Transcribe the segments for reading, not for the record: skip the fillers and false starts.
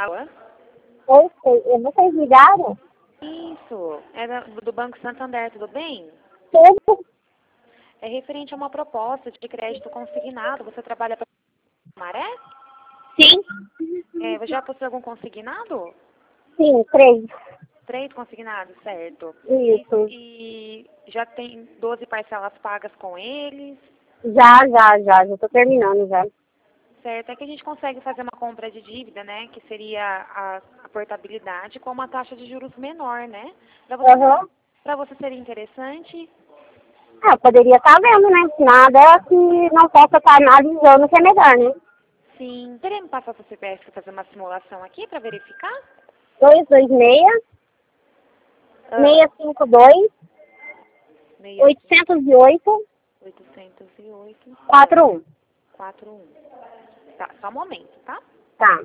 Alô? Vocês ligaram? Isso, é do Banco Santander, tudo bem? Tudo? É referente a uma proposta de crédito consignado. Você trabalha para Maré? Sim. Você já possui algum consignado? Sim, 3. 3 consignados, certo. Isso. E já tem 12 parcelas pagas com eles? Já tô terminando já. Certo, é que a gente consegue fazer uma compra de dívida, né? Que seria a portabilidade com uma taxa de juros menor, né? Aham. Para você seria interessante? Poderia estar vendo, né? Nada que não possa estar analisando que é melhor, né? Sim. Queria me passar seu CPF para fazer uma simulação aqui para verificar? 226 652 808 808 41. 41. Tá, só um momento, tá? Tá.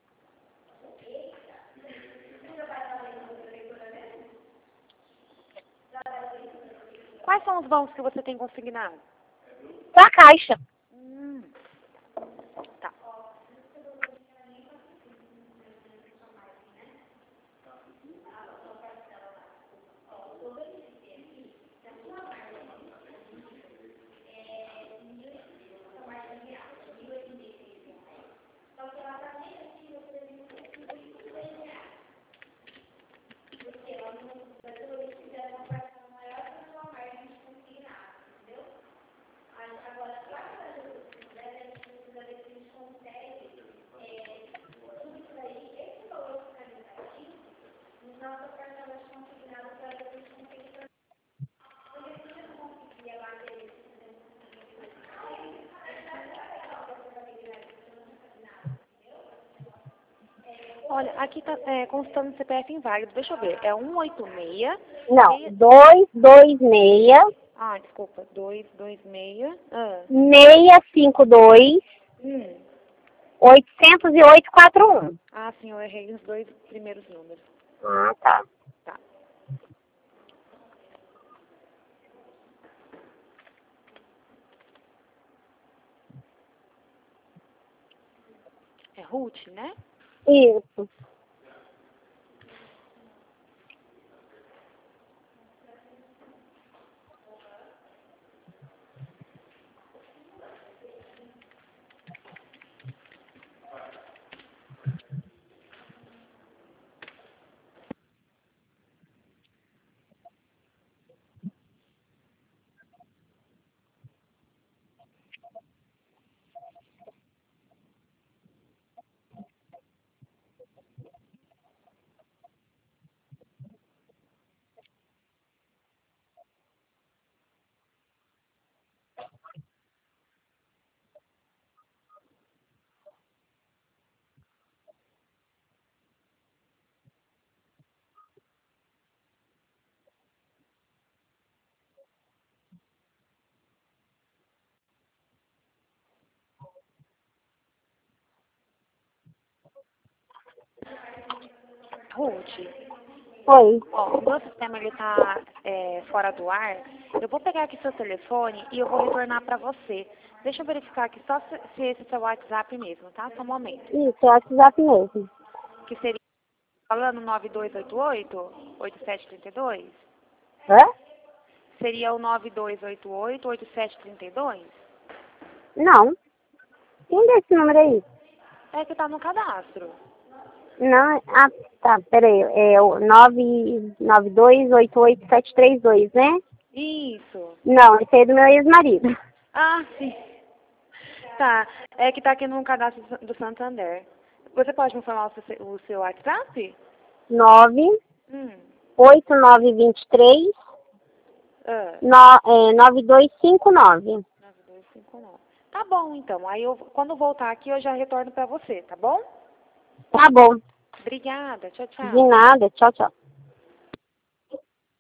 Quais são os bancos que você tem consignado? Pra caixa. Tá. Olha, aqui tá constando CPF inválido. Deixa eu ver. É 186. Não, 226 Desculpa. 226. 652 808 41. Sim, eu errei os 2 primeiros números. Tá. Tá. É Ruth, né? Isso. Ruth. Oi. Ó, o meu sistema ele tá fora do ar. Eu vou pegar aqui seu telefone e eu vou retornar para você. Deixa eu verificar aqui só se esse é seu WhatsApp mesmo, tá? Só um momento. Isso, é o WhatsApp mesmo. Que seria falando 9288-8732? Hã? Seria o 9288-8732? Não. Quem deu esse número aí? É que tá no cadastro. Não, tá, peraí. É o 99288-732, né? Isso. Não, esse aí é do meu ex-marido. Sim. Tá. É que tá aqui no cadastro do Santander. Você pode me falar o seu WhatsApp? 98923 Ah. 9259. 9259. Tá bom, então. Aí quando voltar aqui, eu já retorno pra você, tá bom? Tá bom. Obrigada. Tchau, De tchau. nada. Tchau, tchau.